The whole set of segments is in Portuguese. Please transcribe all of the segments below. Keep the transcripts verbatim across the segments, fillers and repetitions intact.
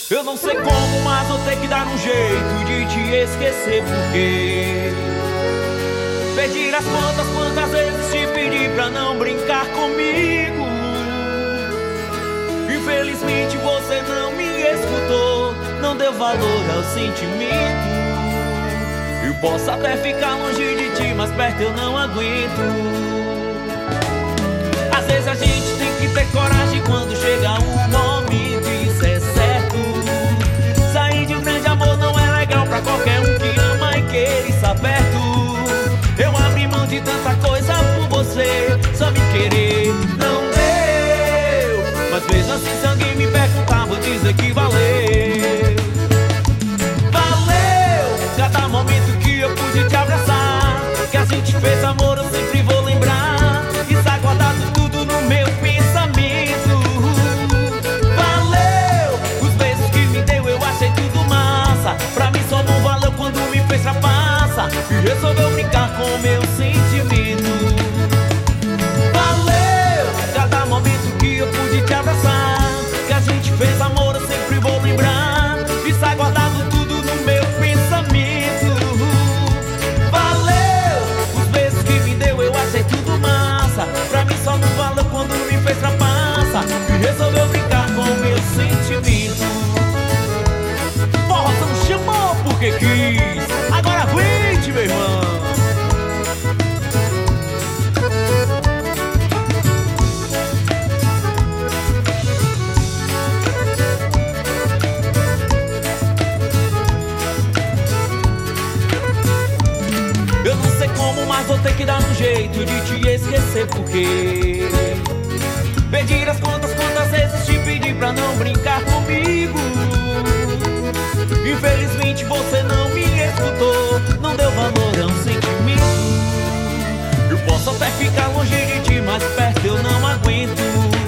Eu não sei como, mas vou ter que dar um jeito de te esquecer, porque pedir as contas, quantas vezes te pedi pra não brincar comigo. Infelizmente você não me escutou, não deu valor ao sentimento. Eu posso até ficar longe de ti, mas perto eu não aguento. Às vezes a gente tem que ter coragem quando chega um momento, isso é certo. Sair de um grande amor não é legal pra qualquer um que ama e queira estar perto. Eu abri mão de tanta coisa por você, só me querer não deu. Mas mesmo assim, se alguém me perguntar, vou dizer que valeu. Valeu cada momento que eu pude te abraçar, que a gente fez amor, eu sempre vou lembrar. Está guardado tudo no meu pensamento. Valeu os beijos que me deu, eu achei tudo massa. Pra mim só não valeu quando me fez trapaça e resolveu brincar com o meu sentimento. Valeu cada momento que eu pude te abraçar, que a gente fez amor, eu sempre vou lembrar. Está guardado tudo no meu pensamento. Valeu os beijos que me deu, eu achei tudo massa. Pra mim só não valeu quando me fez trapaça e resolveu brincar com o meu sentimento. Forrozão chamou porque quis, agora aguente, meu irmão. Eu não sei como, mas vou ter que dar um jeito de te esquecer, porque pedir as contas, quantas vezes te pedi pra não brincar comigo. Infelizmente você não me escutou, não deu valor a um sentimento. Eu posso até ficar longe de ti, mas perto eu não aguento.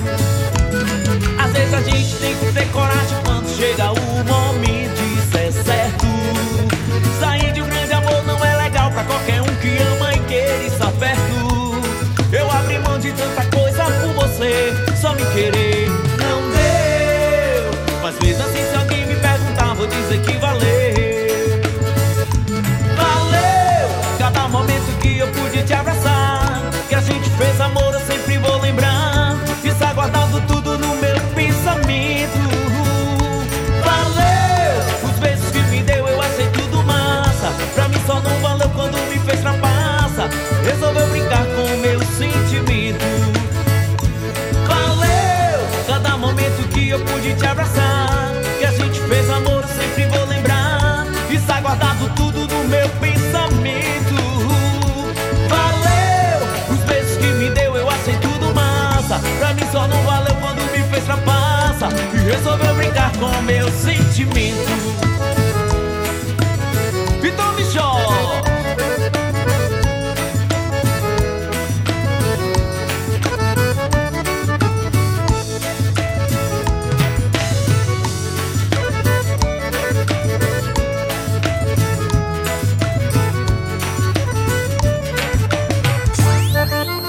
Às vezes a gente tem que ter coragem quando chega o momento, isso é certo. Sair de um grande amor não é legal pra qualquer um que ama e queira estar perto. Eu abri mão de tanta coisa por você, só me querer não deu. Mas mesmo assim, se alguém me perguntar, vou dizer que valeu. Valeu cada momento que eu pude te abraçar, que a gente fez amor, eu sempre vou lembrar. Está guardado tudo no meu pensamento. Valeu os beijos que me deu, eu achei tudo massa. Pra mim só não valeu quando me fez trapaça, resolveu brincar com o meu sentimento. Valeu cada momento que eu pude te abraçar, que a gente fez amor, eu sempre vou lembrar. Está guardado tudo no meu pensamento. Valeu os beijos que me deu, eu achei tudo massa. Pra mim só não valeu quando me fez trapaça e resolveu brincar com o meu sentimento.